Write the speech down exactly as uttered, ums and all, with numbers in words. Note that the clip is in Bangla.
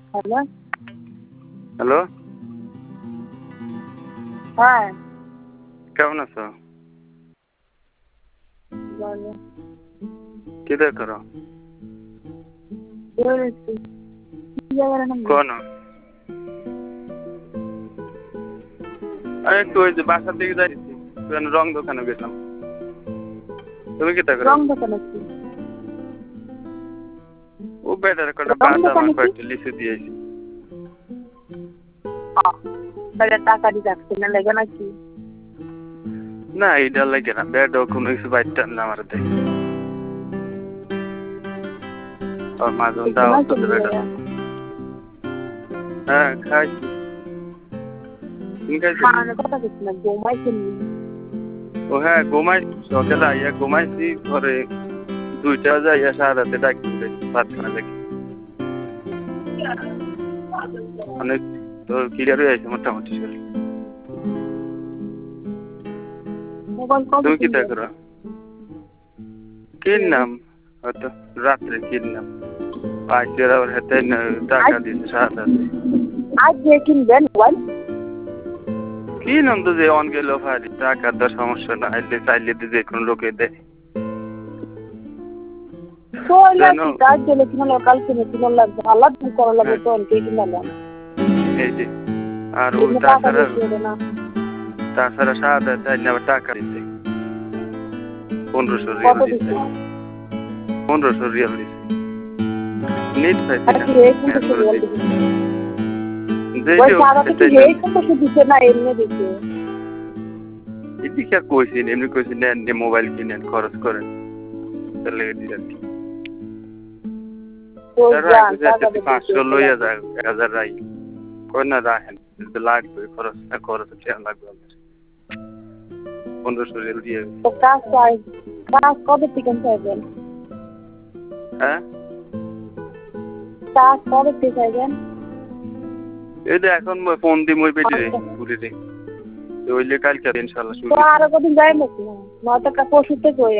হ্যালো হ্যালো হ্যাঁ কেমন আছো? বলো কি দিয়ে করো? বলেছি কি জায়গার নাম কোন আরে একটু ওই যে বাসার দিকে যাইছি রং দোকানে গেছিলাম। তুমি কি তা করো? রং দোকানে কি ও বেটার কটা রং বাদাম দোকানে আর কি কয়েকটা লিচু দিয়েছি। তাহলে টাকা দিয়ে রাখছে না লেগে নাকি না এইটা লাগে না বেডও কোনো কিছু বাইরটা না আমার দেয় আর মাঝে মধ্যে আওয়াজ করতে বেটার। হ্যাঁ খাইছি। তুমি খাইছো? খাওয়ানোর কথা কিছু না ঘুমাইছে নি ও হ্যাঁ ঘুমাই সকালে আইয়া ঘুমাইছি পরে দুইটা যাইয়া সারা রাতে ডাকতেছে ভাত খানা দেখি অনেক তোর ক্লিয়ার হয়ে আছে মোটামুটি শরীর। মোবাইল কবে তুমি কি তা কিনবে করো? কিনলাম হয়তো রাত্রে কিনলাম আজকে আবার হাতে টাকা দিয়েছে সারা রাতে। আজ যে কিনবেন মোবাইল কিনলাম তো যে অন গেল ভারি টাকার তো সমস্যা না আইলে চাইলে তো যে কোনো লোকে দেয়। কইলা কি কাজ গেলে কিনা কাল কিনে কিনা লাগবে আল্লাহ তুমি করা লাগবে তো অনেকে কিনালাম এই যে আর ওই এগুলো টাকা তাছাড়া দিয়ে না তাছাড়া সারা চাইলে আবার টাকা দিতে পনেরোশো রিয়াল কত দিতে দিচ্ছে পনেরোশো রিয়াল দিতে নিট পাইছি আর না কি রে কিন্তু সে বল দিচ্ছে যেই ওই হোক টাকাটা কি রে কিন্তু সে দিচ্ছে না এমনি দিচ্ছে এদিকে কইছি এমনি কইছি নেন যে মোবাইল কিনেন খরচ করেন তাহলে এদিকে আর কি ওই জান টাকা পাঁচশো দিচ্ছে লইয়া যায় এক হাজার রাই কই না রাখেন লাগবে খরচ না খরচ খেয়াল লাগবে আমার পনেরোশো রিয়াল দিয়ে তো কাজ চাই কাজ কবে থেকে চাইবেন হ্যাঁ কাজ কবে থেকে চাইবেন এই যে এখন ফোন দিই মই বেটি রে ঘুরে রে ওইলে কালকে ইনশাল্লাহ শুরু তো আরো কদিন যাই নাকি নয়তো পরশু থেকে